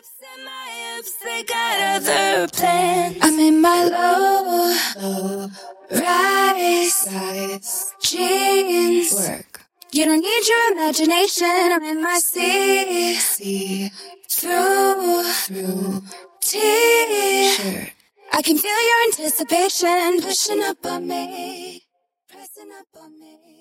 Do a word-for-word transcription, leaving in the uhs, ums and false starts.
hips and my hips, they got other plans. I'm in my low, low rise, rise jeans. Work. You don't need your imagination. I'm in my see, see through, through t-shirt. I can feel your anticipation pushing up on me, pressing up on me.